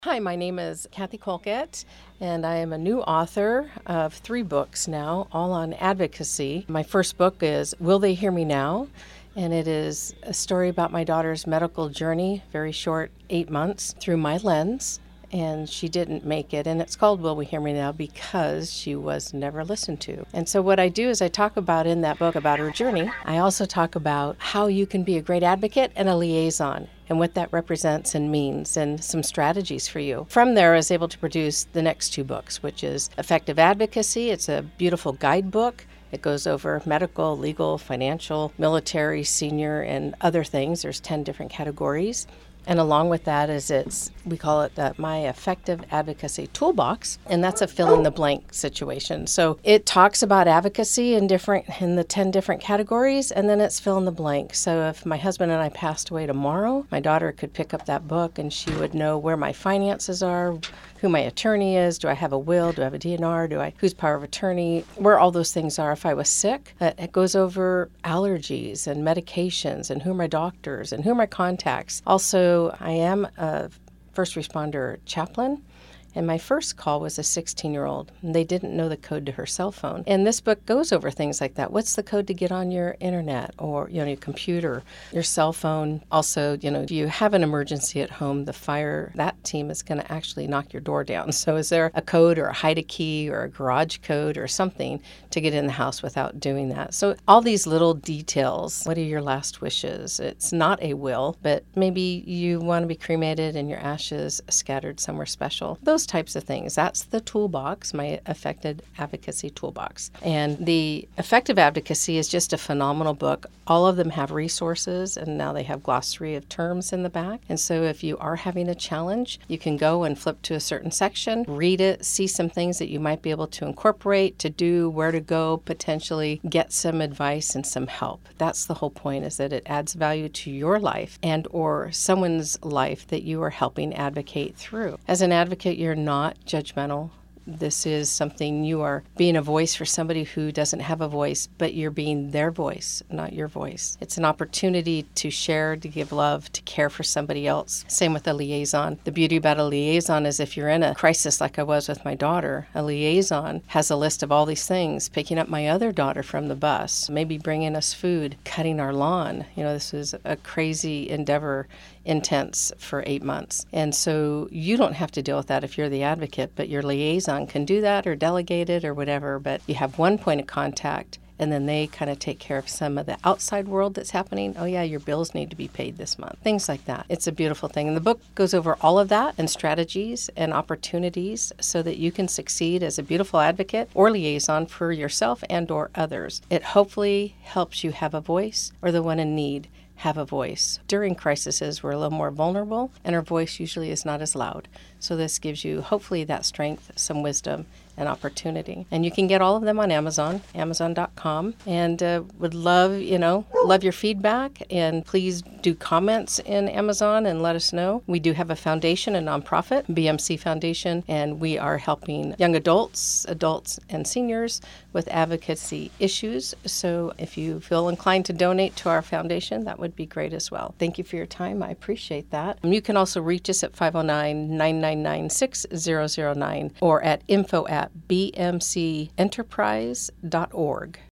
Hi, my name is Kathy Colquette, and I am a new author of 3 books now, all on advocacy. My first book is Will They Hear Me Now? And it is a story about my daughter's medical journey, very short, 8 months, through my lens. And she didn't make it. And it's called Will We Hear Me Now? Because she was never listened to. And so what I do is I talk about in that book about her journey. I also talk about how you can be a great advocate and a liaison, and what that represents and means, and some strategies for you. From there, I was able to produce the next 2 books, which is Effective Advocacy. It's a beautiful guidebook. It goes over medical, legal, financial, military, senior, and other things. There's 10 different categories. And along with that we call it my Effective Advocacy Toolbox, and that's a fill-in-the-blank situation. So it talks about advocacy in the 10 different categories, and then it's fill-in-the-blank. So if my husband and I passed away tomorrow, my daughter could pick up that book, and she would know where my finances are, who my attorney is, do I have a will, do I have a DNR, whose power of attorney, where all those things are. If I was sick, it goes over allergies and medications and who are my doctors and who are my contacts. Also, I am a first responder chaplain, and my first call was a 16-year-old. They didn't know the code to her cell phone. And this book goes over things like that. What's the code to get on your internet or your computer, your cell phone? Also, if you have an emergency at home, the fire, that team is going to actually knock your door down. So is there a code or hide a key or a garage code or something to get in the house without doing that? So all these little details. What are your last wishes? It's not a will, but maybe you want to be cremated and your ashes scattered somewhere special. Those types of things. That's the toolbox, my Effective Advocacy Toolbox. And the Effective Advocacy is just a phenomenal book. All of them have resources, and now they have glossary of terms in the back. And so if you are having a challenge, you can go and flip to a certain section, read it, see some things that you might be able to incorporate, to do, where to go, potentially get some advice and some help. That's the whole point, is that it adds value to your life and or someone's life that you are helping advocate through. As an advocate, you're not judgmental. This is something you are being a voice for somebody who doesn't have a voice, but you're being their voice, not your voice. It's an opportunity to share, to give love, to care for somebody else. Same with a liaison. The beauty about a liaison is if you're in a crisis like I was with my daughter, a liaison has a list of all these things, picking up my other daughter from the bus, maybe bringing us food, cutting our lawn. This was a crazy endeavor, intense for 8 months. And so you don't have to deal with that if you're the advocate, but your liaison can do that or delegate it or whatever. But you have one point of contact, and then they kind of take care of some of the outside world that's happening. Oh yeah, your bills need to be paid this month. Things like that. It's a beautiful thing. And the book goes over all of that and strategies and opportunities so that you can succeed as a beautiful advocate or liaison for yourself and or others. It hopefully helps you have a voice, or the one in need have a voice. During crises, we're a little more vulnerable, and our voice usually is not as loud. So this gives you, hopefully, that strength, some wisdom, and opportunity. And you can get all of them on Amazon, Amazon.com, and would love your feedback, and please do comments in Amazon and let us know. We do have a foundation, a nonprofit, BMC Foundation, and we are helping young adults and seniors with advocacy issues. So if you feel inclined to donate to our foundation, that would be great as well. Thank you for your time. I appreciate that. You can also reach us at 509-999-6009 or at info@bmcenterprise.org.